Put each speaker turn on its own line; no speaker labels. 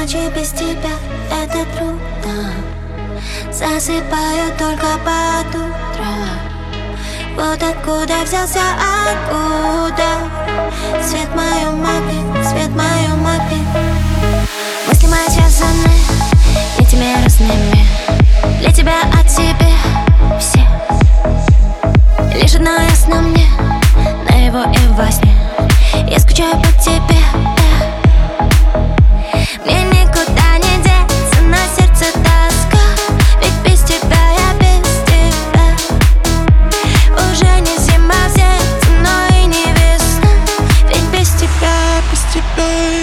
ночи без тебя это трудно. Засыпаю только под утро. Вот откуда взялся, откуда свет в моем окне, свет в моем окне. Мысли мои связаны нитями разными. Для тебя о тебе все. Лишь одно ясно мне, наяву и во сне. Я скучаю по тебе, мне никуда не деться, на сердце тоска. Ведь без тебя я без тебя. Уже не зима в сердце, но и не весна. Ведь без тебя